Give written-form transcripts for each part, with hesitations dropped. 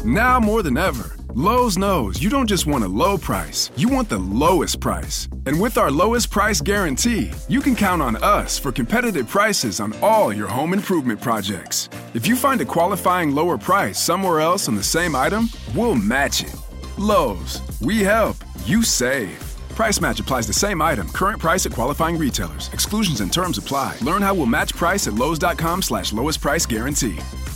Now more than ever, Lowe's knows you don't just want a low price, you want the lowest price. And with our lowest price guarantee, you can count on us for competitive prices on all your home improvement projects. If you find a qualifying lower price somewhere else on the same item, we'll match it. Lowe's, we help, you save. Price match applies to same item. Current price at qualifying retailers. Exclusions and terms apply. Learn how we'll match price at lowes.com/lowest price guarantee.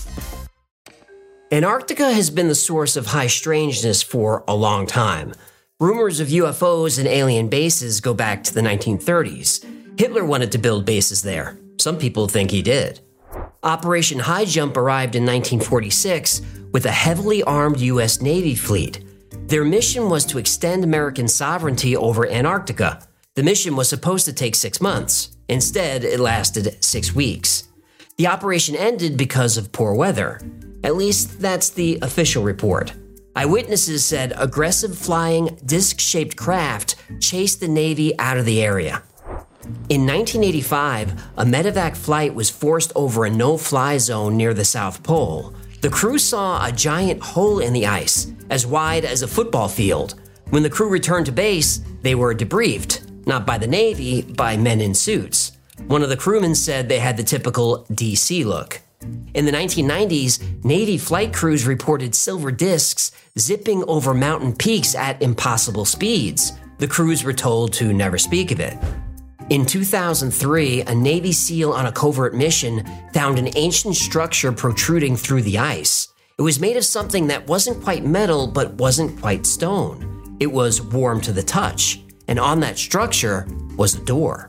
Antarctica has been the source of high strangeness for a long time. Rumors of UFOs and alien bases go back to the 1930s. Hitler wanted to build bases there. Some people think he did. Operation High Jump arrived in 1946 with a heavily armed U.S. Navy fleet. Their mission was to extend American sovereignty over Antarctica. The mission was supposed to take 6 months. Instead, it lasted 6 weeks. The operation ended because of poor weather. At least that's the official report. Eyewitnesses said aggressive flying, disc-shaped craft chased the Navy out of the area. In 1985, a medevac flight was forced over a no-fly zone near the South Pole. The crew saw a giant hole in the ice, as wide as a football field. When the crew returned to base, they were debriefed, not by the Navy, by men in suits. One of the crewmen said they had the typical DC look. In the 1990s, Navy flight crews reported silver discs zipping over mountain peaks at impossible speeds. The crews were told to never speak of it. In 2003, a Navy SEAL on a covert mission found an ancient structure protruding through the ice. It was made of something that wasn't quite metal, but wasn't quite stone. It was warm to the touch, and on that structure was a door.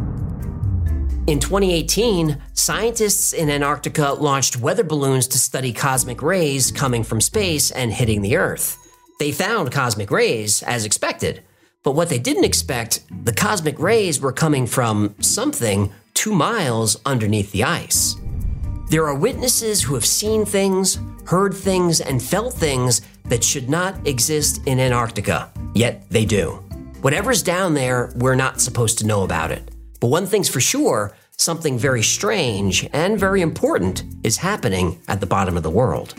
In 2018, scientists in Antarctica launched weather balloons to study cosmic rays coming from space and hitting the Earth. They found cosmic rays, as expected. But what they didn't expect, the cosmic rays were coming from something 2 miles underneath the ice. There are witnesses who have seen things, heard things, and felt things that should not exist in Antarctica, yet they do. Whatever's down there, we're not supposed to know about it. But one thing's for sure, something very strange and very important is happening at the bottom of the world.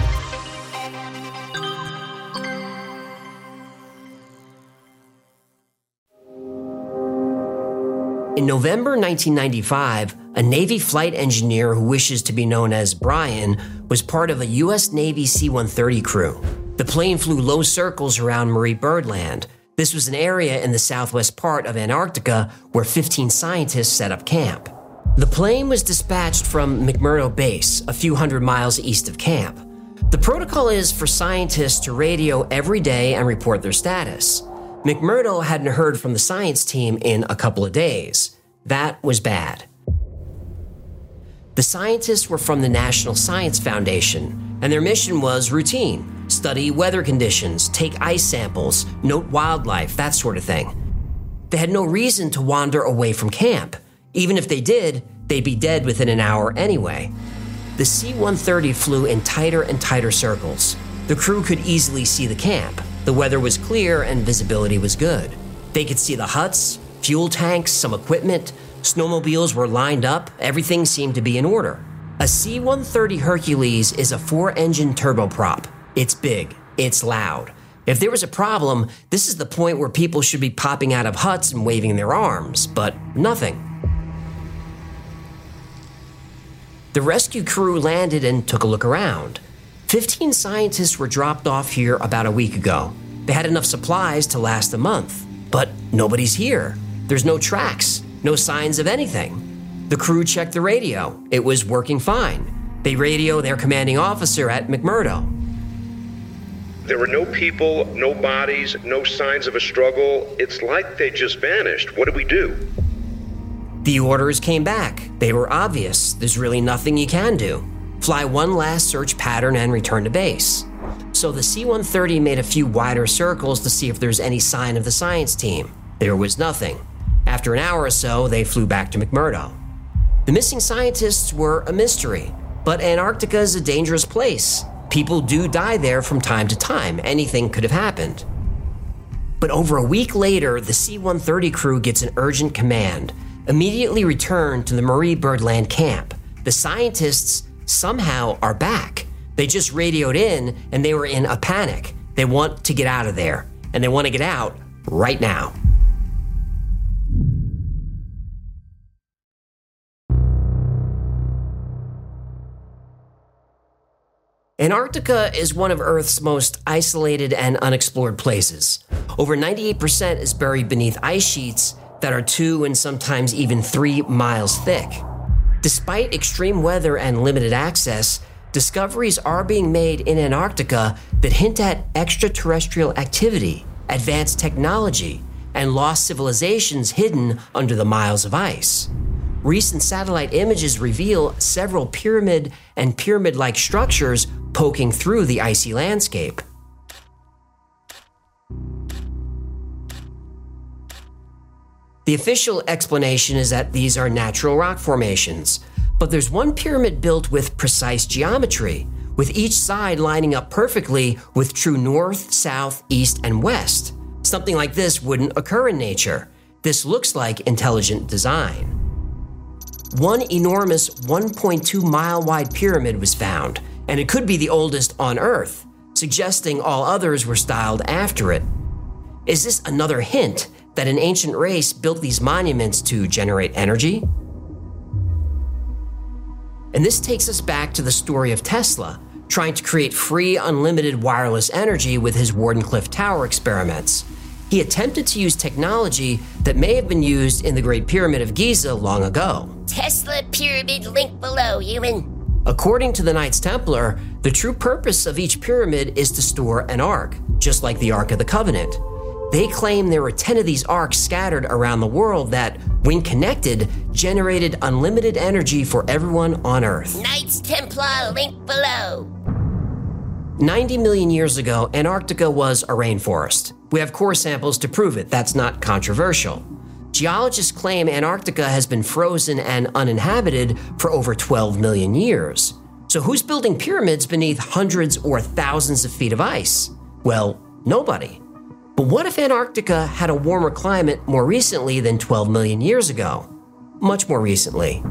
In November 1995, a Navy flight engineer who wishes to be known as Brian was part of a U.S. Navy C-130 crew. The plane flew low circles around Marie Byrd Land. This was an area in the southwest part of Antarctica where 15 scientists set up camp. The plane was dispatched from McMurdo Base, a few hundred miles east of camp. The protocol is for scientists to radio every day and report their status. McMurdo hadn't heard from the science team in a couple of days. That was bad. The scientists were from the National Science Foundation, and their mission was routine: study weather conditions, take ice samples, note wildlife, that sort of thing. They had no reason to wander away from camp. Even if they did, they'd be dead within an hour anyway. The C-130 flew in tighter and tighter circles. The crew could easily see the camp. The weather was clear and visibility was good. They could see the huts, fuel tanks, some equipment. Snowmobiles were lined up. Everything seemed to be in order. A C-130 Hercules is a 4-engine turboprop. It's big. It's loud. If there was a problem, this is the point where people should be popping out of huts and waving their arms, but nothing. The rescue crew landed and took a look around. 15 scientists were dropped off here about a week ago. They had enough supplies to last a month, but nobody's here. There's no tracks, no signs of anything. The crew checked the radio. It was working fine. They radio their commanding officer at McMurdo. There were no people, no bodies, no signs of a struggle. It's like they just vanished. What do we do? The orders came back. They were obvious. There's really nothing you can do. Fly one last search pattern and return to base. So the C-130 made a few wider circles to see if there's any sign of the science team. There was nothing. After an hour or so, they flew back to McMurdo. The missing scientists were a mystery, but Antarctica is a dangerous place. People do die there from time to time. Anything could have happened. But over a week later, the C-130 crew gets an urgent command. Immediately return to the Marie Byrd Land camp. The scientists somehow are back. They just radioed in and they were in a panic. They want to get out of there, and they want to get out right now. Antarctica is one of Earth's most isolated and unexplored places. Over 98% is buried beneath ice sheets that are 2 and sometimes even 3 miles thick. Despite extreme weather and limited access, discoveries are being made in Antarctica that hint at extraterrestrial activity, advanced technology, and lost civilizations hidden under the miles of ice. Recent satellite images reveal several pyramid and pyramid-like structures poking through the icy landscape. The official explanation is that these are natural rock formations, but there's one pyramid built with precise geometry, with each side lining up perfectly with true north, south, east, and west. Something like this wouldn't occur in nature. This looks like intelligent design. One enormous 1.2 mile wide pyramid was found, and it could be the oldest on Earth, suggesting all others were styled after it. Is this another hint that an ancient race built these monuments to generate energy? And this takes us back to the story of Tesla, trying to create free, unlimited wireless energy with his Wardenclyffe Tower experiments. He attempted to use technology that may have been used in the Great Pyramid of Giza long ago. Tesla Pyramid link below, human. According to the Knights Templar, the true purpose of each pyramid is to store an ark, just like the Ark of the Covenant. They claim there were 10 of these arks scattered around the world that, when connected, generated unlimited energy for everyone on Earth. Knights Templar link below. 90 million years ago, Antarctica was a rainforest. We have core samples to prove it. That's not controversial. Geologists claim Antarctica has been frozen and uninhabited for over 12 million years. So who's building pyramids beneath hundreds or thousands of feet of ice? Well, nobody. But what if Antarctica had a warmer climate more recently than 12 million years ago? Much more recently.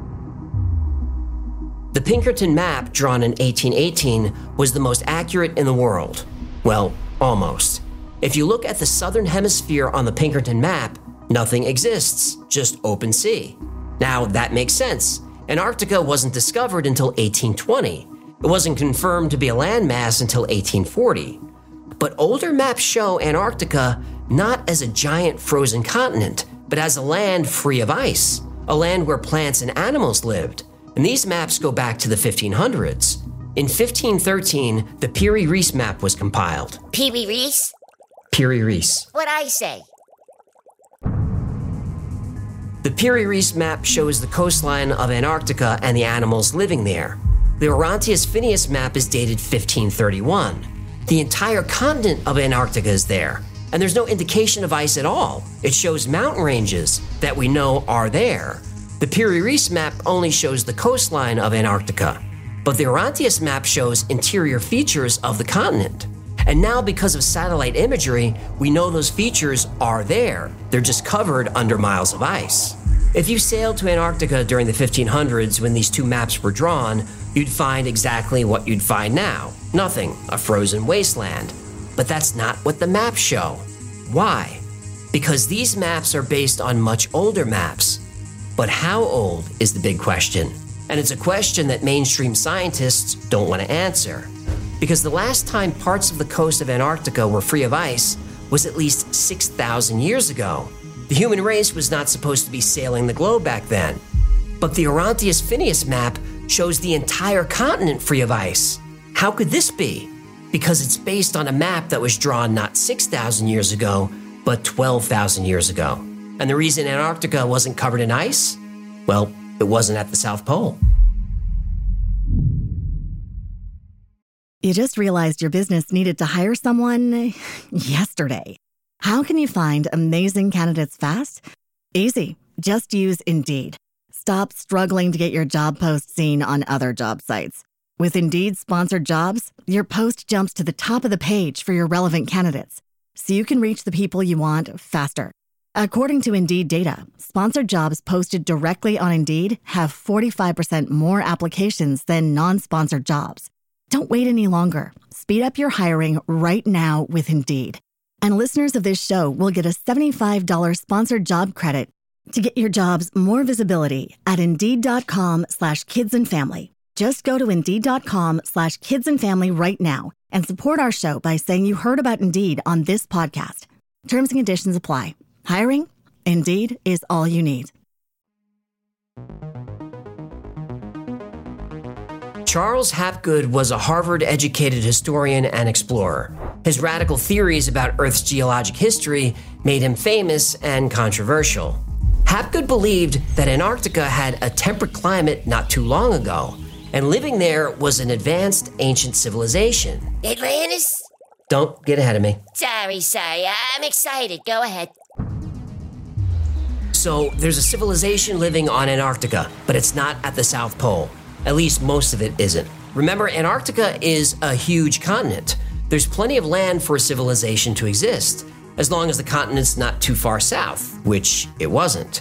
The Pinkerton map, drawn in 1818, was the most accurate in the world. Well, almost. If you look at the southern hemisphere on the Pinkerton map, nothing exists, just open sea. Now, that makes sense. Antarctica wasn't discovered until 1820. It wasn't confirmed to be a landmass until 1840. But older maps show Antarctica not as a giant frozen continent, but as a land free of ice, a land where plants and animals lived. And these maps go back to the 1500s. In 1513, the Piri Reis map was compiled. Piri Reis? Piri Reis. What'd I say? The Piri Reis map shows the coastline of Antarctica and the animals living there. The Orontius Phineus map is dated 1531. The entire continent of Antarctica is there, and there's no indication of ice at all. It shows mountain ranges that we know are there. The Piri Reis map only shows the coastline of Antarctica, but the Orontius map shows interior features of the continent. And now, because of satellite imagery, we know those features are there. They're just covered under miles of ice. If you sailed to Antarctica during the 1500s when these two maps were drawn, you'd find exactly what you'd find now. Nothing, a frozen wasteland. But that's not what the maps show. Why? Because these maps are based on much older maps. But how old is the big question? And it's a question that mainstream scientists don't want to answer. Because the last time parts of the coast of Antarctica were free of ice was at least 6,000 years ago. The human race was not supposed to be sailing the globe back then. But the Orontius Phineus map shows the entire continent free of ice. How could this be? Because it's based on a map that was drawn not 6,000 years ago, but 12,000 years ago. And the reason Antarctica wasn't covered in ice? Well, it wasn't at the South Pole. You just realized your business needed to hire someone yesterday. How can you find amazing candidates fast? Easy. Just use Indeed. Stop struggling to get your job post seen on other job sites. With Indeed sponsored jobs, your post jumps to the top of the page for your relevant candidates, so you can reach the people you want faster. According to Indeed data, sponsored jobs posted directly on Indeed have 45% more applications than non-sponsored jobs. Don't wait any longer. Speed up your hiring right now with Indeed. And listeners of this show will get a $75 sponsored job credit to get your jobs more visibility at Indeed.com/kidsandfamily. Just go to Indeed.com/kidsandfamily right now and support our show by saying you heard about Indeed on this podcast. Terms and conditions apply. Hiring? Indeed is all you need. Charles Hapgood was a Harvard-educated historian and explorer. His radical theories about Earth's geologic history made him famous and controversial. Hapgood believed that Antarctica had a temperate climate not too long ago, and living there was an advanced ancient civilization. Atlantis? Don't get ahead of me. Sorry. I'm excited. Go ahead. So there's a civilization living on Antarctica, but it's not at the South Pole. At least most of it isn't. Remember, Antarctica is a huge continent. There's plenty of land for a civilization to exist, as long as the continent's not too far south, which it wasn't.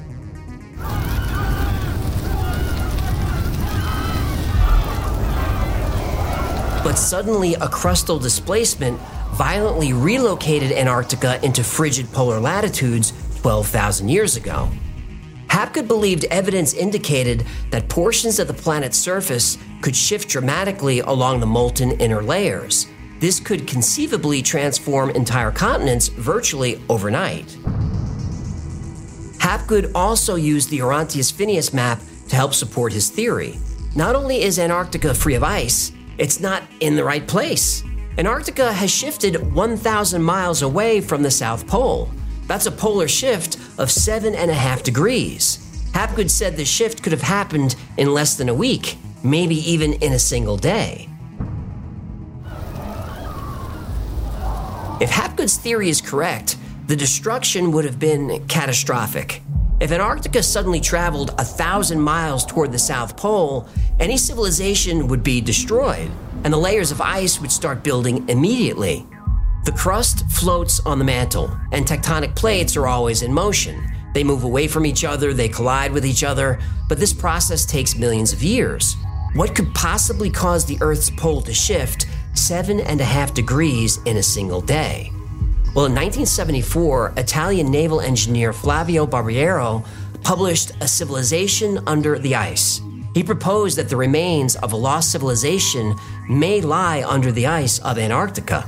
But suddenly, a crustal displacement violently relocated Antarctica into frigid polar latitudes 12,000 years ago. Hapgood believed evidence indicated that portions of the planet's surface could shift dramatically along the molten inner layers. This could conceivably transform entire continents virtually overnight. Hapgood also used the Orontius-Phineas map to help support his theory. Not only is Antarctica free of ice, it's not in the right place. Antarctica has shifted 1,000 miles away from the South Pole. That's a polar shift of 7.5 degrees. Hapgood said the shift could have happened in less than a week, maybe even in a single day. If Hapgood's theory is correct, the destruction would have been catastrophic. If Antarctica suddenly traveled 1,000 miles toward the South Pole, any civilization would be destroyed, and the layers of ice would start building immediately. The crust floats on the mantle, and tectonic plates are always in motion. They move away from each other, they collide with each other, but this process takes millions of years. What could possibly cause the Earth's pole to shift 7.5 degrees in a single day? Well, in 1974, Italian naval engineer Flavio Barbiero published A Civilization Under the Ice. He proposed that the remains of a lost civilization may lie under the ice of Antarctica.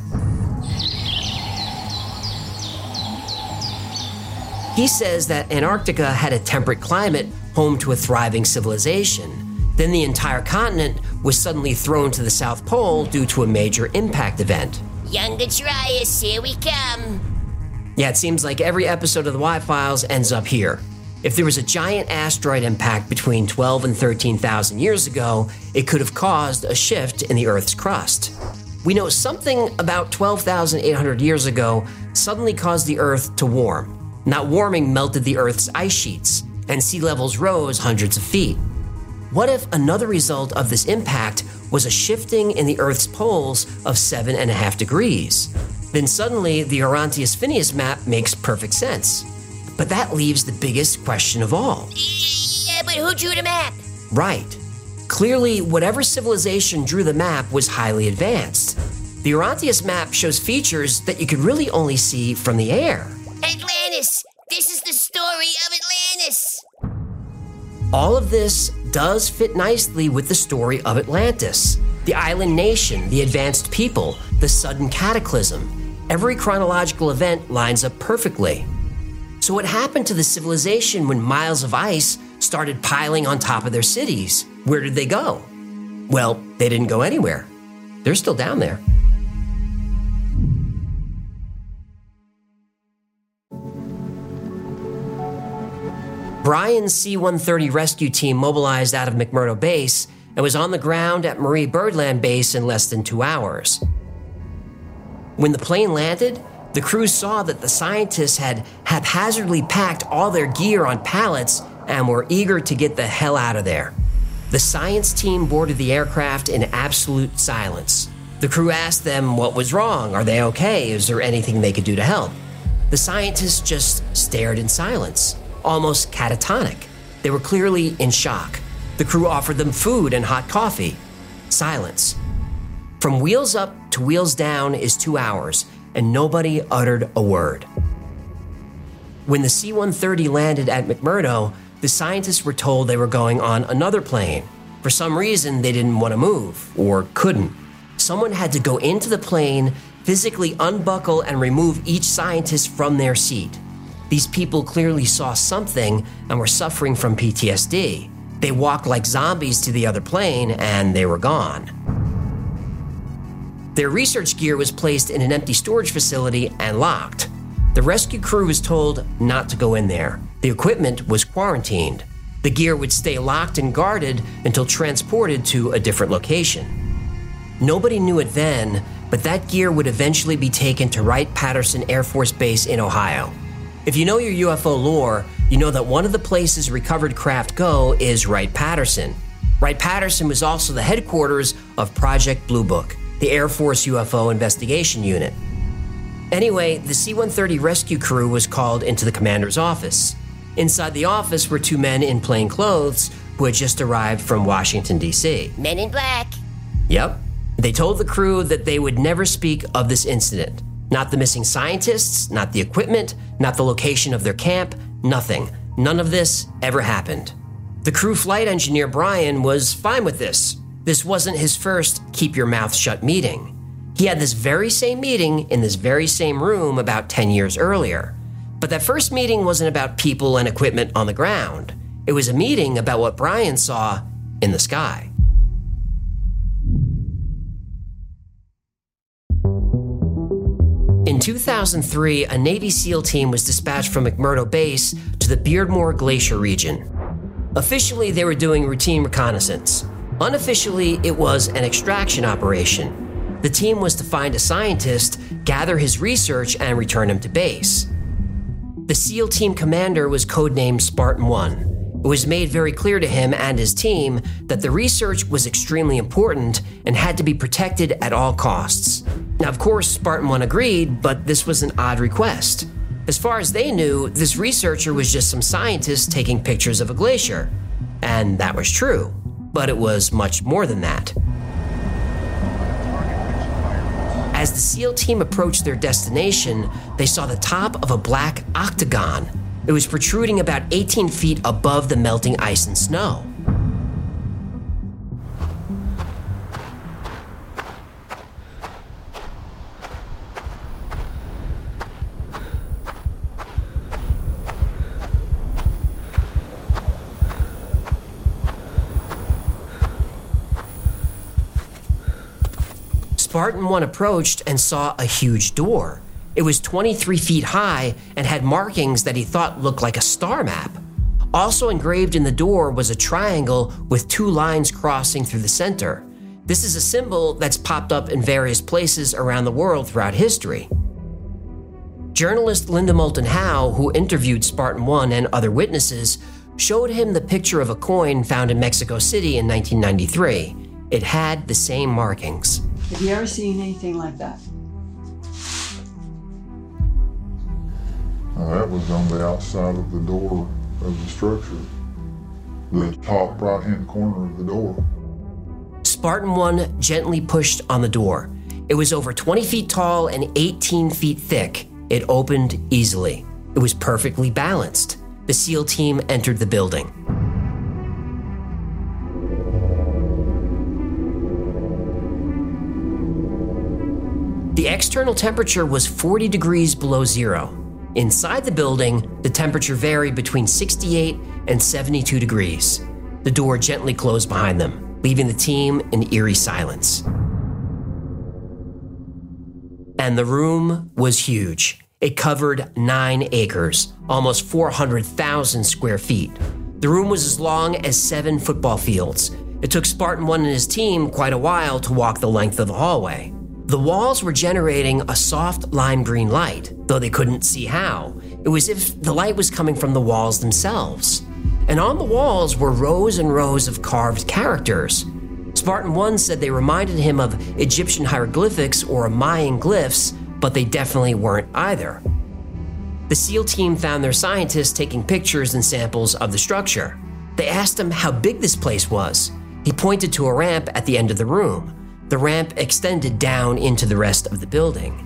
He says that Antarctica had a temperate climate home to a thriving civilization. Then the entire continent was suddenly thrown to the South Pole due to a major impact event. Younger Dryas, here we come. Yeah, it seems like every episode of the Y-Files ends up here. If there was a giant asteroid impact between 12 and 13,000 years ago, it could have caused a shift in the Earth's crust. We know something about 12,800 years ago suddenly caused the Earth to warm. That warming melted the Earth's ice sheets, and sea levels rose hundreds of feet. What if another result of this impact was a shifting in the Earth's poles of 7.5 degrees? Then suddenly, the Orontius-Phineas map makes perfect sense. But that leaves the biggest question of all. Yeah, but who drew the map? Right. Clearly, whatever civilization drew the map was highly advanced. The Orontius map shows features that you could really only see from the air. Atlantis! This is the story of Atlantis! All of this does fit nicely with the story of Atlantis. The island nation, the advanced people, the sudden cataclysm. Every chronological event lines up perfectly. So what happened to the civilization when miles of ice started piling on top of their cities? Where did they go? Well, they didn't go anywhere. They're still down there. Brian's C-130 rescue team mobilized out of McMurdo Base and was on the ground at Marie Birdland Base in less than 2 hours. When the plane landed, the crew saw that the scientists had haphazardly packed all their gear on pallets and were eager to get the hell out of there. The science team boarded the aircraft in absolute silence. The crew asked them what was wrong. Are they okay? Is there anything they could do to help? The scientists just stared in silence, almost catatonic. They were clearly in shock. The crew offered them food and hot coffee. Silence. From wheels up to wheels down is 2 hours, and nobody uttered a word. When the C-130 landed at McMurdo, the scientists were told they were going on another plane. For some reason, they didn't want to move, or couldn't. Someone had to go into the plane, physically unbuckle and remove each scientist from their seat. These people clearly saw something and were suffering from PTSD. They walked like zombies to the other plane, and they were gone. Their research gear was placed in an empty storage facility and locked. The rescue crew was told not to go in there. The equipment was quarantined. The gear would stay locked and guarded until transported to a different location. Nobody knew it then, but that gear would eventually be taken to Wright-Patterson Air Force Base in Ohio. If you know your UFO lore, you know that one of the places recovered craft go is Wright-Patterson. Wright-Patterson was also the headquarters of Project Blue Book, the Air Force UFO Investigation Unit. Anyway, the C-130 rescue crew was called into the commander's office. Inside the office were 2 men in plain clothes who had just arrived from Washington, D.C. Men in black. Yep. They told the crew that they would never speak of this incident. Not the missing scientists, not the equipment, not the location of their camp, nothing. None of this ever happened. The crew flight engineer, Brian, was fine with this. This wasn't his first keep your mouth shut meeting. He had this very same meeting in this very same room about 10 years earlier. But that first meeting wasn't about people and equipment on the ground. It was a meeting about what Brian saw in the sky. In 2003, a Navy SEAL team was dispatched from McMurdo Base to the Beardmore Glacier region. Officially, they were doing routine reconnaissance. Unofficially, it was an extraction operation. The team was to find a scientist, gather his research, and return him to base. The SEAL team commander was codenamed Spartan 1. It was made very clear to him and his team that the research was extremely important and had to be protected at all costs. Now, of course, Spartan 1 agreed, but this was an odd request. As far as they knew, this researcher was just some scientist taking pictures of a glacier. And that was true, but it was much more than that. As the SEAL team approached their destination, they saw the top of a black octagon. It was protruding about 18 feet above the melting ice and snow. Spartan 1 approached and saw a huge door. It was 23 feet high and had markings that he thought looked like a star map. Also engraved in the door was a triangle with 2 lines crossing through the center. This is a symbol that's popped up in various places around the world throughout history. Journalist Linda Moulton Howe, who interviewed Spartan 1 and other witnesses, showed him the picture of a coin found in Mexico City in 1993. It had the same markings. Have you ever seen anything like that? That was on the outside of the door of the structure, the top right-hand corner of the door. Spartan 1 gently pushed on the door. It was over 20 feet tall and 18 feet thick. It opened easily. It was perfectly balanced. The SEAL team entered the building. The external temperature was 40 degrees below zero. Inside the building, the temperature varied between 68 and 72 degrees. The door gently closed behind them, leaving the team in eerie silence. And the room was huge. It covered 9 acres, almost 400,000 square feet. The room was as long as 7 football fields. It took Spartan 1 and his team quite a while to walk the length of the hallway. The walls were generating a soft lime green light, though they couldn't see how. It was as if the light was coming from the walls themselves. And on the walls were rows and rows of carved characters. Spartan 1 said they reminded him of Egyptian hieroglyphics or Mayan glyphs, but they definitely weren't either. The SEAL team found their scientists taking pictures and samples of the structure. They asked him how big this place was. He pointed to a ramp at the end of the room. The ramp extended down into the rest of the building.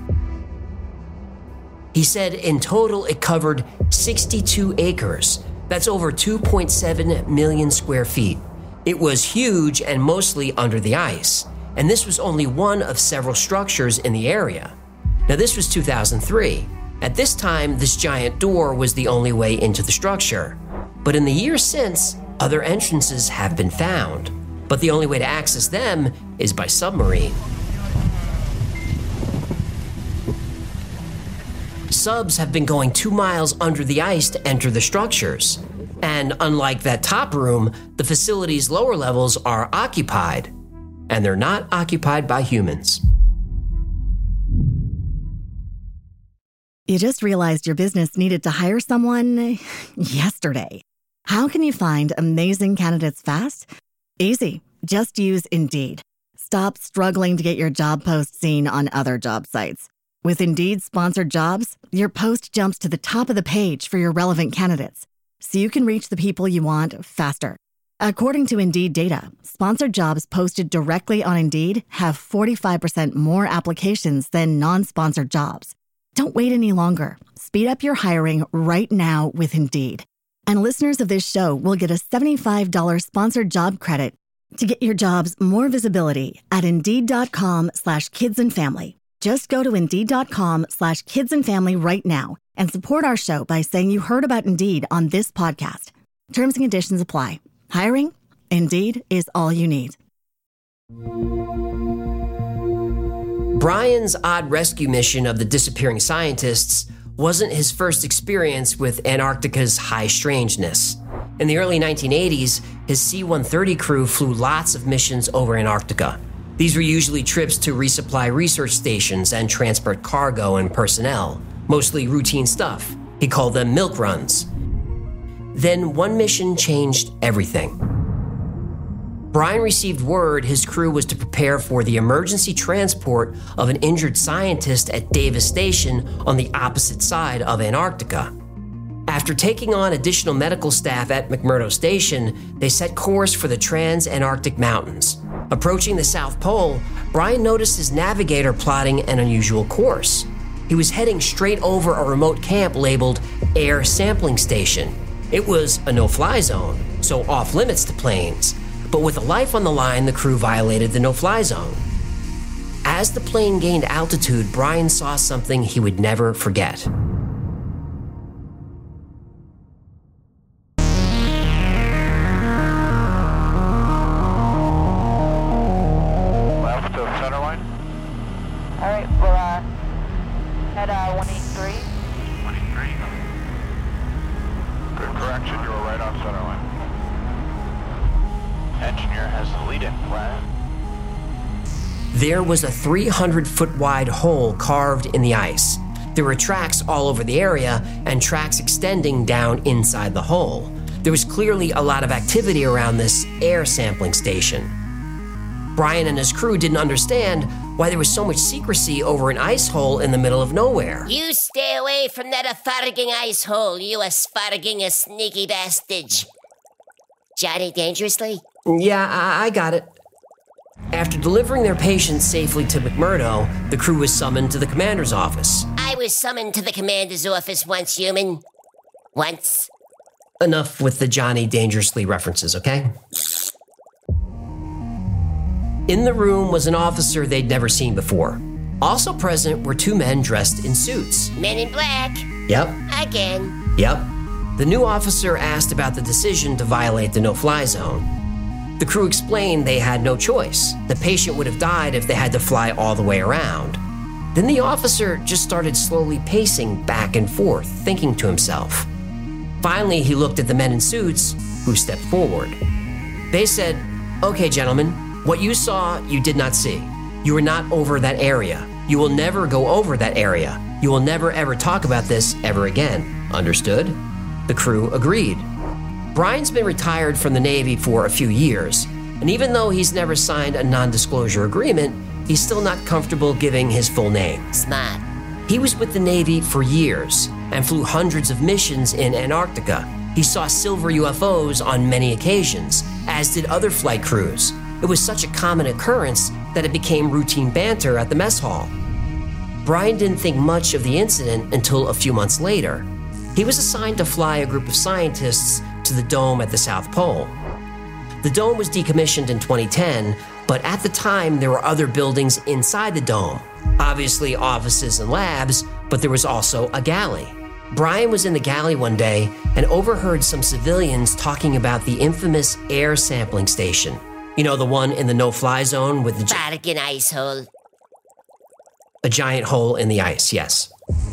He said in total it covered 62 acres. That's over 2.7 million square feet. It was huge and mostly under the ice, and this was only one of several structures in the area. Now, this was 2003. At this time, this giant door was the only way into the structure. But in the years since, other entrances have been found. But the only way to access them is by submarine. Subs have been going 2 miles under the ice to enter the structures. And unlike that top room, the facility's lower levels are occupied. And they're not occupied by humans. You just realized your business needed to hire someone yesterday. How can you find amazing candidates fast? Easy. Just use Indeed. Stop struggling to get your job post seen on other job sites. With Indeed sponsored jobs, your post jumps to the top of the page for your relevant candidates, so you can reach the people you want faster. According to Indeed data, sponsored jobs posted directly on Indeed have 45% more applications than non-sponsored jobs. Don't wait any longer. Speed up your hiring right now with Indeed. And listeners of this show will get a $75 sponsored job credit to get your jobs more visibility at Indeed.com/kidsandfamily. Just go to Indeed.com/kidsandfamily right now and support our show by saying you heard about Indeed on this podcast. Terms and conditions apply. Hiring? Indeed is all you need. Brian's odd rescue mission of the disappearing scientists wasn't his first experience with Antarctica's high strangeness. In the early 1980s, his C-130 crew flew lots of missions over Antarctica. These were usually trips to resupply research stations and transport cargo and personnel, mostly routine stuff. He called them milk runs. Then one mission changed everything. Brian received word his crew was to prepare for the emergency transport of an injured scientist at Davis Station on the opposite side of Antarctica. After taking on additional medical staff at McMurdo Station, they set course for the Trans-Antarctic Mountains. Approaching the South Pole, Brian noticed his navigator plotting an unusual course. He was heading straight over a remote camp labeled Air Sampling Station. It was a no-fly zone, so off-limits to planes. But with a life on the line, the crew violated the no-fly zone. As the plane gained altitude, Brian saw something he would never forget. Left to center line. All right, we'll head 183. 183. Good correction, you were right on center line. Engineer has the lead-in plan. There was a 300-foot-wide hole carved in the ice. There were tracks all over the area and tracks extending down inside the hole. There was clearly a lot of activity around this air sampling station. Brian and his crew didn't understand why there was so much secrecy over an ice hole in the middle of nowhere. You stay away from that asparaging ice hole, you asparaging a sneaky bastard. Johnny Dangerously? Yeah, I got it. After delivering their patients safely to McMurdo, the crew was summoned to the commander's office. I was summoned to the commander's office once, human. Once. Enough with the Johnny Dangerously references, okay? In the room was an officer they'd never seen before. Also present were 2 men dressed in suits. Men in black. Yep. Again. Yep. The new officer asked about the decision to violate the no-fly zone. The crew explained they had no choice. The patient would have died if they had to fly all the way around. Then the officer just started slowly pacing back and forth, thinking to himself. Finally, he looked at the men in suits, who stepped forward. They said, "Okay, gentlemen, what you saw, you did not see. You were not over that area. You will never go over that area. You will never ever talk about this ever again. Understood?" The crew agreed. Brian's been retired from the Navy for a few years, and even though he's never signed a non-disclosure agreement, he's still not comfortable giving his full name. Smart. He was with the Navy for years and flew hundreds of missions in Antarctica. He saw silver UFOs on many occasions, as did other flight crews. It was such a common occurrence that it became routine banter at the mess hall. Brian didn't think much of the incident until a few months later. He was assigned to fly a group of scientists to the dome at the South Pole. The dome was decommissioned in 2010, but at the time there were other buildings inside the dome. Obviously offices and labs, but there was also a galley. Brian was in the galley one day and overheard some civilians talking about the infamous air sampling station. You know, the one in the no-fly zone with the Bargain ice hole. A giant hole in the ice, yes.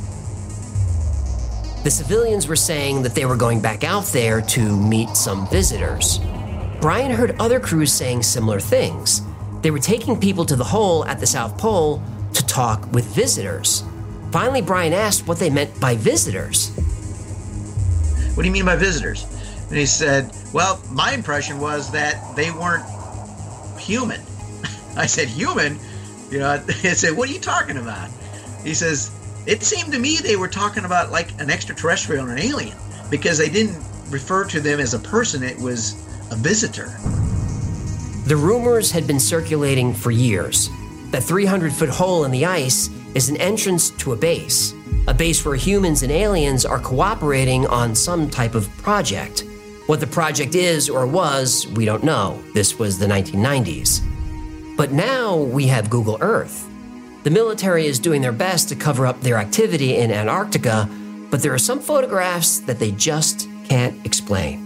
The civilians were saying that they were going back out there to meet some visitors. Brian heard other crews saying similar things. They were taking people to the hole at the South Pole to talk with visitors. Finally, Brian asked what they meant by visitors. What do you mean by visitors? And he said, well, my impression was that they weren't human. I said, human? You know, I said, what are you talking about? He says, it seemed to me they were talking about like an extraterrestrial or an alien, because they didn't refer to them as a person, it was a visitor. The rumors had been circulating for years. That 300-foot hole in the ice is an entrance to a base where humans and aliens are cooperating on some type of project. What the project is or was, we don't know. This was the 1990s. But now we have Google Earth. The military is doing their best to cover up their activity in Antarctica, but there are some photographs that they just can't explain.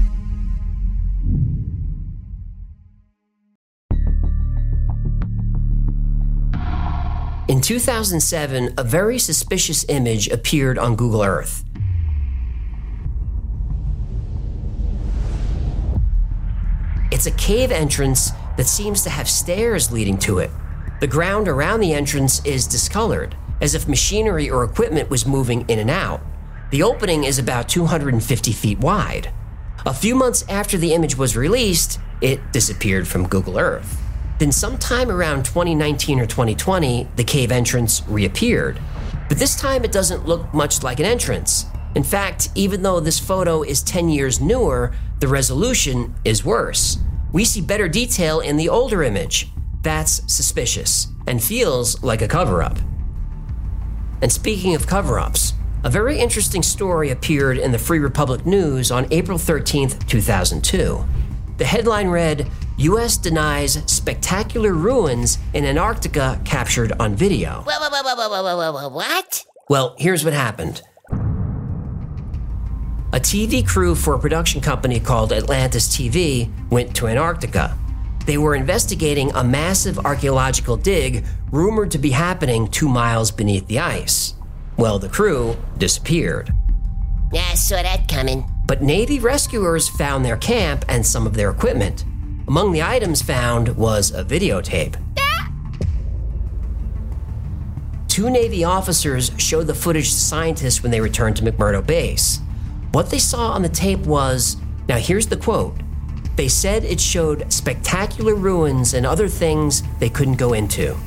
In 2007, a very suspicious image appeared on Google Earth. It's a cave entrance that seems to have stairs leading to it. The ground around the entrance is discolored, as if machinery or equipment was moving in and out. The opening is about 250 feet wide. A few months after the image was released, it disappeared from Google Earth. Then sometime around 2019 or 2020, the cave entrance reappeared. But this time it doesn't look much like an entrance. In fact, even though this photo is 10 years newer, the resolution is worse. We see better detail in the older image. That's suspicious and feels like a cover-up. And speaking of cover-ups, a very interesting story appeared in the Free Republic News on April 13th, 2002. The headline read, U.S. denies spectacular ruins in Antarctica captured on video. What? Well, here's what happened. A TV crew for a production company called Atlantis TV went to Antarctica. They were investigating a massive archaeological dig rumored to be happening 2 miles beneath the ice. Well, the crew disappeared. Yeah, I saw that coming. But Navy rescuers found their camp and some of their equipment. Among the items found was a videotape. 2 Navy officers showed the footage to scientists when they returned to McMurdo Base. What they saw on the tape was, now here's the quote, they said it showed spectacular ruins and other things they couldn't go into.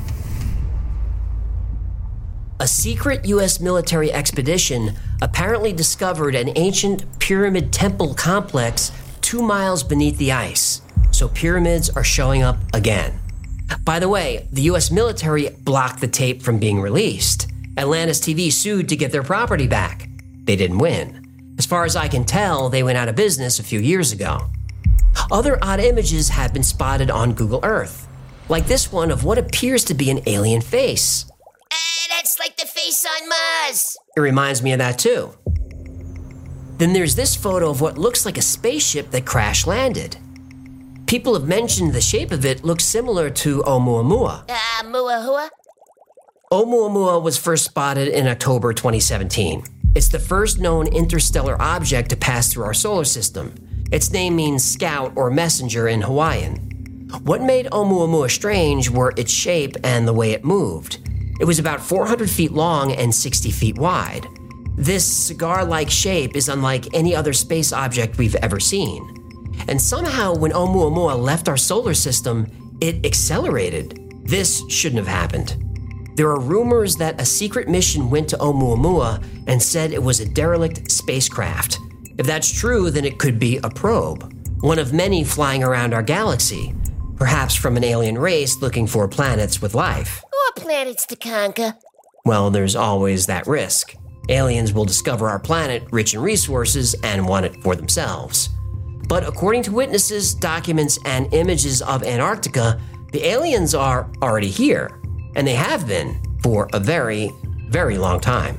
A secret U.S. military expedition apparently discovered an ancient pyramid temple complex 2 miles beneath the ice. So pyramids are showing up again. By the way, the U.S. military blocked the tape from being released. Atlantis TV sued to get their property back. They didn't win. As far as I can tell, they went out of business a few years ago. Other odd images have been spotted on Google Earth, like this one of what appears to be an alien face. That's like the face on Mars. It reminds me of that too. Then there's this photo of what looks like a spaceship that crash landed. People have mentioned the shape of it looks similar to Oumuamua. Muahua? Oumuamua was first spotted in October 2017. It's the first known interstellar object to pass through our solar system. Its name means scout or messenger in Hawaiian. What made Oumuamua strange were its shape and the way it moved. It was about 400 feet long and 60 feet wide. This cigar-like shape is unlike any other space object we've ever seen. And somehow, when Oumuamua left our solar system, it accelerated. This shouldn't have happened. There are rumors that a secret mission went to Oumuamua and said it was a derelict spacecraft. If that's true, then it could be a probe, one of many flying around our galaxy. perhaps from an alien race looking for planets with life. Or planets to conquer. Well, there's always that risk. Aliens will discover our planet rich in resources and want it for themselves. But according to witnesses, documents, and images of Antarctica, the aliens are already here, and they have been for a very, very long time.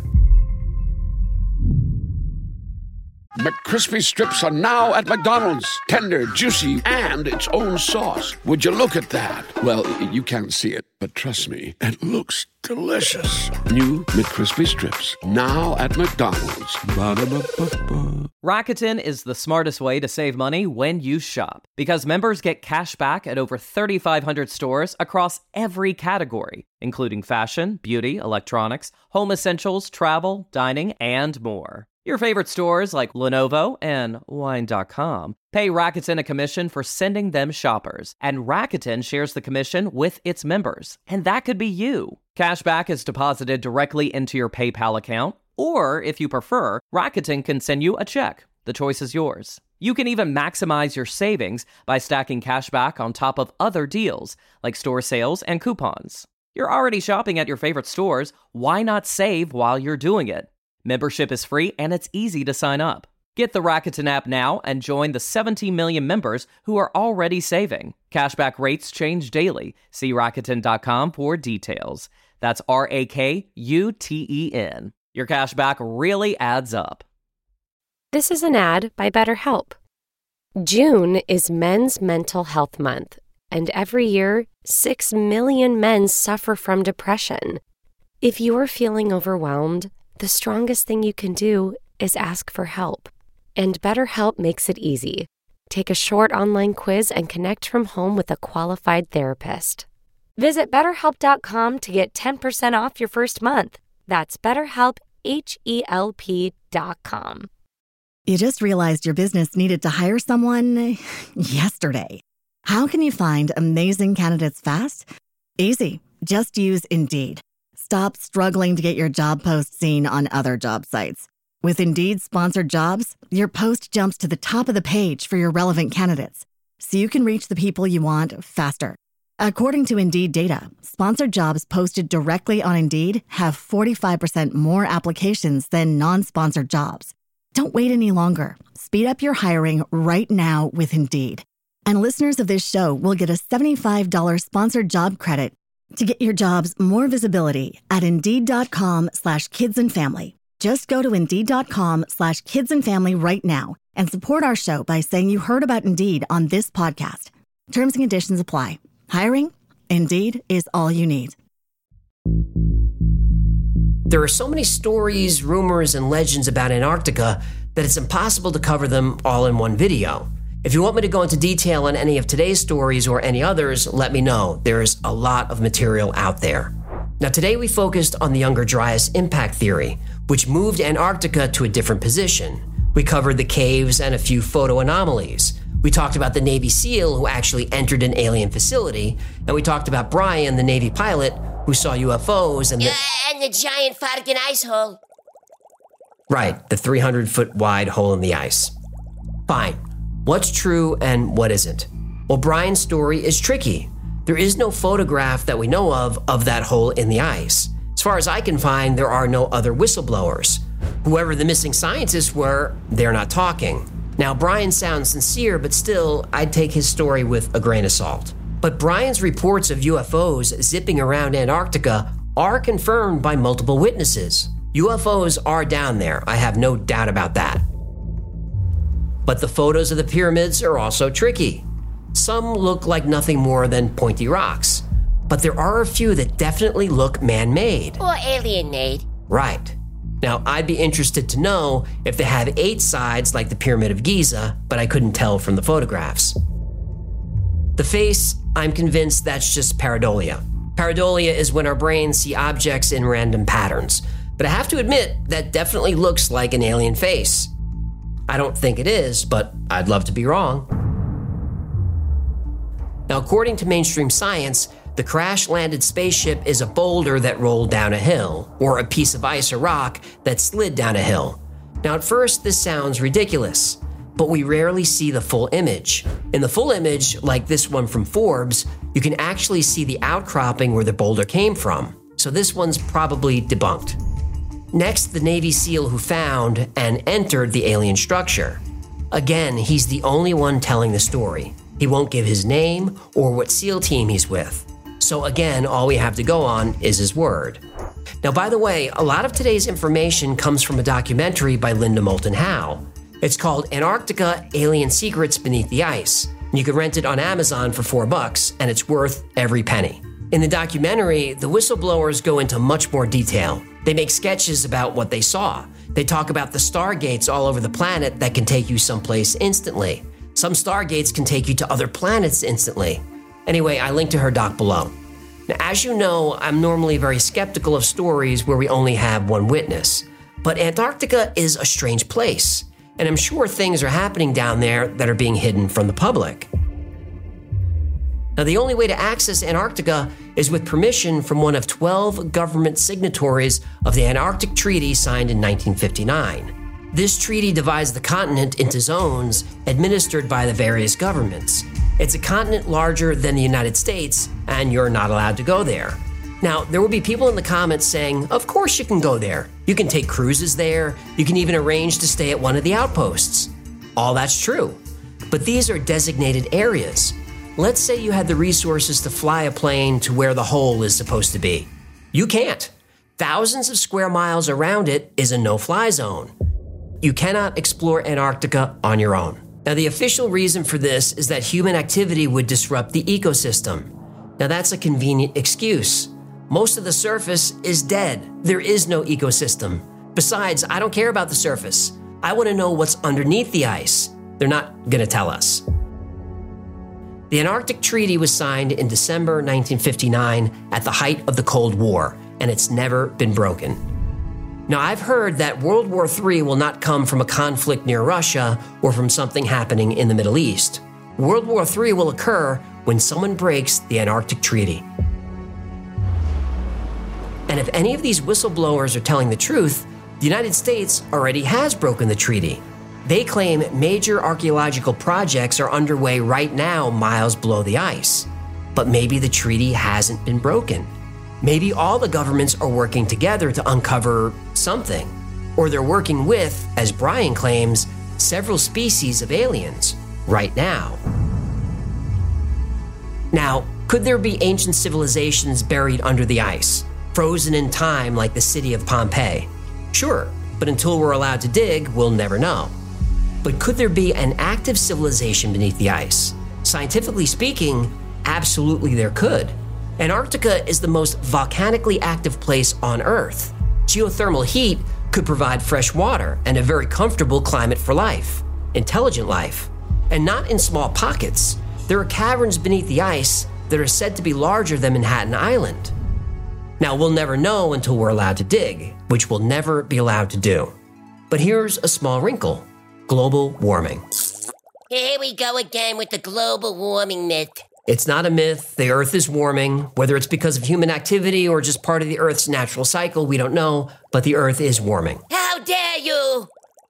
McCrispy strips are now at McDonald's. Tender, juicy, and its own sauce. Would you look at that? Well, you can't see it, but trust me, it looks delicious. New McCrispy strips, now at McDonald's. Ba-da-ba-ba-ba. Rakuten is the smartest way to save money when you shop. Because members get cash back at over 3,500 stores across every category, including fashion, beauty, electronics, home essentials, travel, dining, and more. Your favorite stores like Lenovo and Wine.com pay Rakuten a commission for sending them shoppers, and Rakuten shares the commission with its members, and that could be you. Cashback is deposited directly into your PayPal account, or if you prefer, Rakuten can send you a check. The choice is yours. You can even maximize your savings by stacking cashback on top of other deals, like store sales and coupons. You're already shopping at your favorite stores, why not save while you're doing it? Membership is free and it's easy to sign up. Get the Rakuten app now and join the 17 million members who are already saving. Cashback rates change daily. See Rakuten.com for details. That's Rakuten. Your cashback really adds up. This is an ad by BetterHelp. June is Men's Mental Health Month, and every year, 6 million men suffer from depression. If you're feeling overwhelmed, the strongest thing you can do is ask for help. And BetterHelp makes it easy. Take a short online quiz and connect from home with a qualified therapist. Visit BetterHelp.com to get 10% off your first month. That's BetterHelp, HELP.com. You just realized your business needed to hire someone yesterday. How can you find amazing candidates fast? Easy. Just use Indeed. Stop struggling to get your job post seen on other job sites. With Indeed sponsored jobs, your post jumps to the top of the page for your relevant candidates, so you can reach the people you want faster. According to Indeed data, sponsored jobs posted directly on Indeed have 45% more applications than non-sponsored jobs. Don't wait any longer. Speed up your hiring right now with Indeed. And listeners of this show will get a $75 sponsored job credit to get your jobs more visibility at Indeed.com/kidsandfamily. Just go to Indeed.com/kidsandfamily right now and support our show by saying you heard about Indeed on this podcast. Terms and conditions apply. Hiring? Indeed is all you need. There are so many stories, rumors, and legends about Antarctica that it's impossible to cover them all in one video. If you want me to go into detail on any of today's stories or any others, let me know. There's a lot of material out there. Now, today we focused on the Younger Dryas impact theory, which moved Antarctica to a different position. We covered the caves and a few photo anomalies. We talked about the Navy SEAL who actually entered an alien facility, and we talked about Brian, the Navy pilot, who saw UFOs and the giant Farragut ice hole. Right, the 300-foot wide hole in the ice. Fine. What's true and what isn't? Well, Brian's story is tricky. There is no photograph that we know of that hole in the ice. As far as I can find, there are no other whistleblowers. Whoever the missing scientists were, they're not talking. Now, Brian sounds sincere, but still, I'd take his story with a grain of salt. But Brian's reports of UFOs zipping around Antarctica are confirmed by multiple witnesses. UFOs are down there, I have no doubt about that. But the photos of the pyramids are also tricky. Some look like nothing more than pointy rocks, but there are a few that definitely look man-made. Or alien-made. Right. Now, I'd be interested to know if they have 8 sides like the Pyramid of Giza, but I couldn't tell from the photographs. The face, I'm convinced that's just pareidolia. Pareidolia is when our brains see objects in random patterns, but I have to admit that definitely looks like an alien face. I don't think it is, but I'd love to be wrong. Now, according to mainstream science, the crash-landed spaceship is a boulder that rolled down a hill, or a piece of ice or rock that slid down a hill. Now, at first, this sounds ridiculous, but we rarely see the full image. In the full image, like this one from Forbes, you can actually see the outcropping where the boulder came from. So this one's probably debunked. Next, the Navy SEAL who found and entered the alien structure. Again, he's the only one telling the story. He won't give his name or what SEAL team he's with. So again, all we have to go on is his word. Now, by the way, a lot of today's information comes from a documentary by Linda Moulton Howe. It's called Antarctica: Alien Secrets Beneath the Ice. You can rent it on Amazon for $4, and it's worth every penny. In the documentary, the whistleblowers go into much more detail. They make sketches about what they saw. They talk about the stargates all over the planet that can take you someplace instantly. Some stargates can take you to other planets instantly. Anyway, I linked to her doc below. Now, as you know, I'm normally very skeptical of stories where we only have one witness. But Antarctica is a strange place, and I'm sure things are happening down there that are being hidden from the public. Now, the only way to access Antarctica is with permission from one of 12 government signatories of the Antarctic Treaty signed in 1959. This treaty divides the continent into zones administered by the various governments. It's a continent larger than the United States, and you're not allowed to go there. Now, there will be people in the comments saying, of course you can go there. You can take cruises there. You can even arrange to stay at one of the outposts. All that's true. But these are designated areas. Let's say you had the resources to fly a plane to where the hole is supposed to be. You can't. Thousands of square miles around it is a no-fly zone. You cannot explore Antarctica on your own. Now, the official reason for this is that human activity would disrupt the ecosystem. Now, that's a convenient excuse. Most of the surface is dead. There is no ecosystem. Besides, I don't care about the surface. I want to know what's underneath the ice. They're not going to tell us. The Antarctic Treaty was signed in December 1959 at the height of the Cold War, and it's never been broken. Now, I've heard that World War III will not come from a conflict near Russia or from something happening in the Middle East. World War III will occur when someone breaks the Antarctic Treaty. And if any of these whistleblowers are telling the truth, the United States already has broken the treaty. They claim major archaeological projects are underway right now miles below the ice. But maybe the treaty hasn't been broken. Maybe all the governments are working together to uncover something. Or they're working with, as Brian claims, several species of aliens right now. Now, could there be ancient civilizations buried under the ice, frozen in time like the city of Pompeii? Sure, but until we're allowed to dig, we'll never know. But could there be an active civilization beneath the ice? Scientifically speaking, absolutely there could. Antarctica is the most volcanically active place on Earth. Geothermal heat could provide fresh water and a very comfortable climate for life, intelligent life. And not in small pockets. There are caverns beneath the ice that are said to be larger than Manhattan Island. Now, we'll never know until we're allowed to dig, which we'll never be allowed to do. But here's a small wrinkle. Global warming. Here we go again with the global warming myth. It's not a myth. The Earth is warming. Whether it's because of human activity or just part of the Earth's natural cycle, we don't know, but the Earth is warming. How dare you!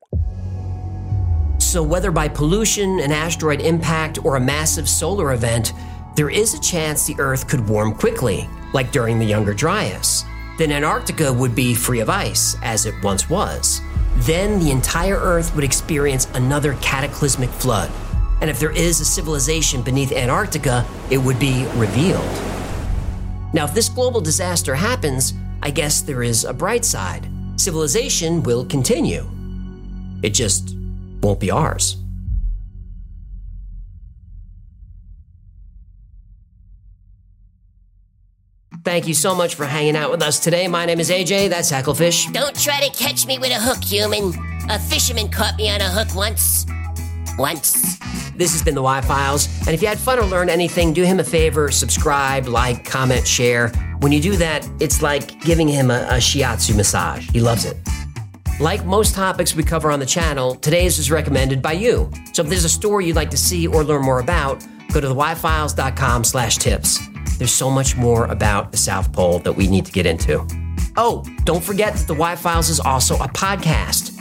So whether by pollution, an asteroid impact, or a massive solar event, there is a chance the Earth could warm quickly, like during the Younger Dryas. Then Antarctica would be free of ice, as it once was. Then the entire Earth would experience another cataclysmic flood. And if there is a civilization beneath Antarctica, it would be revealed. Now, if this global disaster happens, I guess there is a bright side. Civilization will continue. It just won't be ours. Thank you so much for hanging out with us today. My name is AJ, that's Hacklefish. Don't try to catch me with a hook, human. A fisherman caught me on a hook once. This has been the Y-Files, and if you had fun or learned anything, do him a favor, subscribe, like, comment, share. When you do that, it's like giving him a shiatsu massage. He loves it. Like most topics we cover on the channel, today's is recommended by you. So if there's a story you'd like to see or learn more about, go to theyfiles.com/tips. There's so much more about the South Pole that we need to get into. Oh, don't forget that the Y-Files is also a podcast.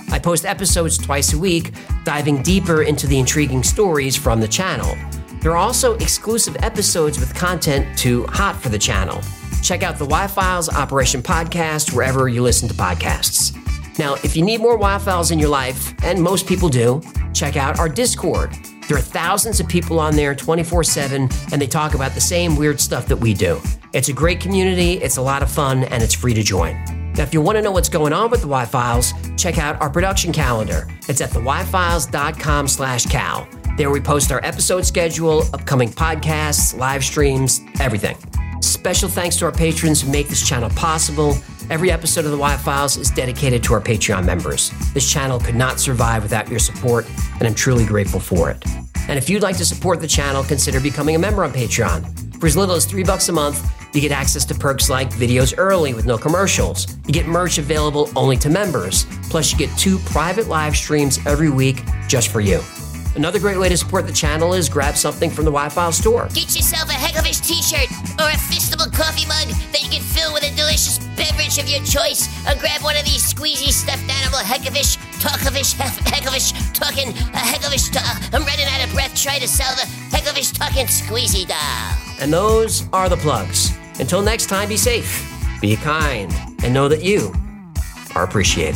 I post episodes twice a week, diving deeper into the intriguing stories from the channel. There are also exclusive episodes with content too hot for the channel. Check out the Y-Files Operation Podcast wherever you listen to podcasts. Now, if you need more Y-Files in your life, and most people do, check out our Discord. There are thousands of people on there 24/7, and they talk about the same weird stuff that we do. It's a great community, it's a lot of fun, and it's free to join. Now, if you want to know what's going on with the Y-Files, check out our production calendar. It's at theyfiles.com/cal. There we post our episode schedule, upcoming podcasts, live streams, everything. Special thanks to our patrons who make this channel possible. Every episode of the Y-Files is dedicated to our Patreon members. This channel could not survive without your support, and I'm truly grateful for it. And if you'd like to support the channel, consider becoming a member on Patreon. For as little as $3 a month, you get access to perks like videos early with no commercials. You get merch available only to members. Plus, you get 2 private live streams every week just for you. Another great way to support the channel is grab something from the Y-File store. Get yourself a Heckovish t-shirt or a Fistable coffee mug that you can fill with a delicious beverage of your choice, or grab one of these squeezy stuffed animal Heckovish, Talkovish, Heckovish, Talkin', Heckovish, I'm running out of breath trying to sell the Heckovish Talkin' Squeezy doll. And those are the plugs. Until next time, be safe, be kind, and know that you are appreciated.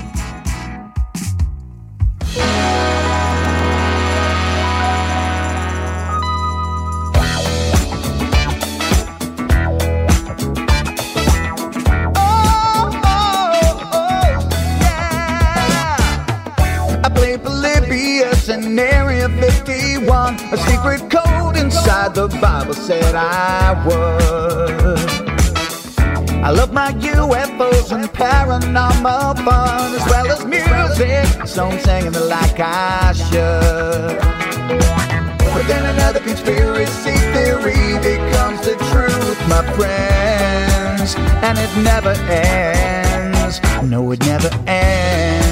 In Area 51, a secret code inside the Bible said I would. I love my UFOs and paranormal fun, as well as music, so I'm singing it like I should. But then another conspiracy theory becomes the truth, my friends, and it never ends. No, it never ends.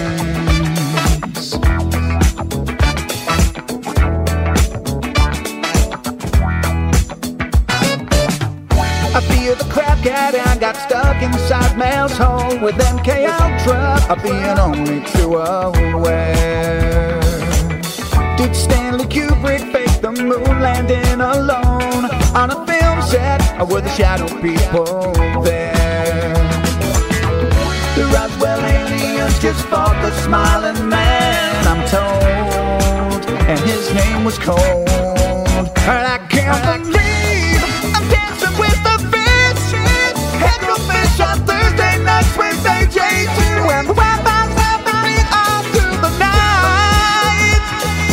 I feel the crap cat and got stuck inside Mel's hole with MK Ultra. I'm being only too aware. Did Stanley Kubrick fake the moon landing alone on a film set, or were the shadow people there? The Roswell aliens just fought the smiling man, I'm told, and his name was Cold. And I can't believe I'm dancing with the fish. Heckofish on Thursday nights with AJ2, and the Wi-Fi's helping me all through the night.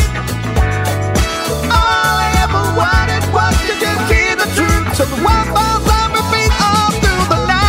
All I ever wanted was to just hear the truth, so the Wi-Fi's on repeat all through the night.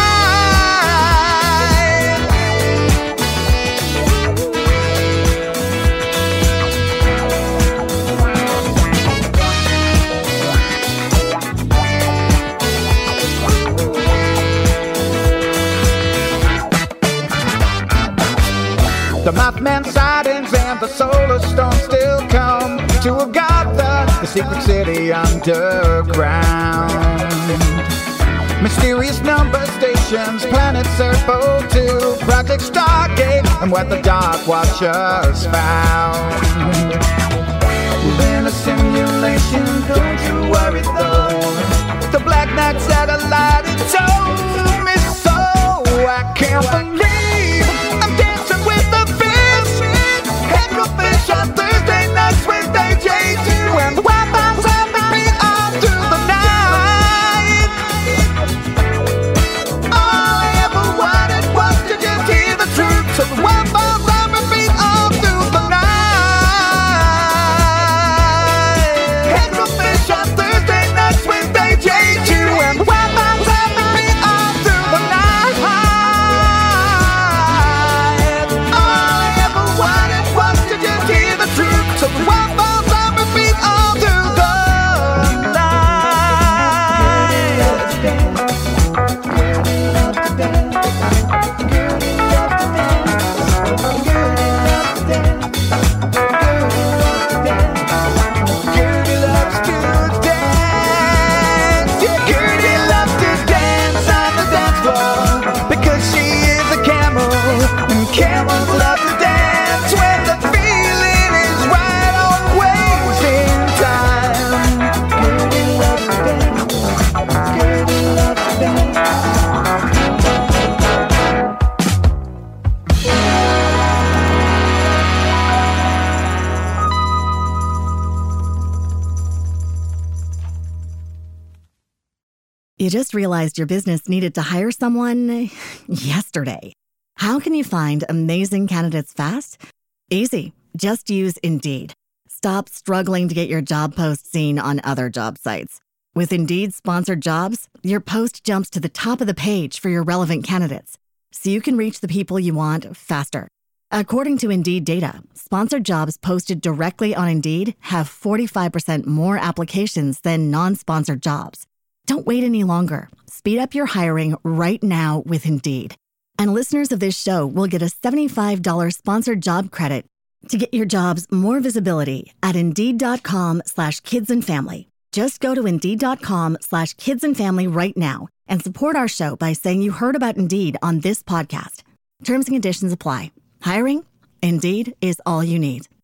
The Mothman sightings and the solar storm still come to Agatha, the secret city underground. Mysterious number stations, planets Earth 02, Project Stargate, and what the Dark Watchers found. We're in a simulation, don't you worry though. The Black Knight satellite, it told me so. I can't believe I'm dancing with the fish. Heckofish on Thursday nights with AJ2, and the Wi-Fi's helping me all through the night. All I ever wanted was to just hear the truth, so the Wi-Fi's on repeat all through the night. Heckofish on Thursday nights with AJ2, and the Wi-Fi's helping me all through the night. You just realized your business needed to hire someone yesterday. How can you find amazing candidates fast? Easy. Just use Indeed. Stop struggling to get your job post seen on other job sites. With Indeed sponsored jobs, your post jumps to the top of the page for your relevant candidates, so you can reach the people you want faster. According to Indeed data, sponsored jobs posted directly on Indeed have 45% more applications than non-sponsored jobs. Don't wait any longer. Speed up your hiring right now with Indeed. And listeners of this show will get a $75 sponsored job credit to get your jobs more visibility at Indeed.com/kidsandfamily. Just go to Indeed.com/kidsandfamily right now and support our show by saying you heard about Indeed on this podcast. Terms and conditions apply. Hiring? Indeed is all you need.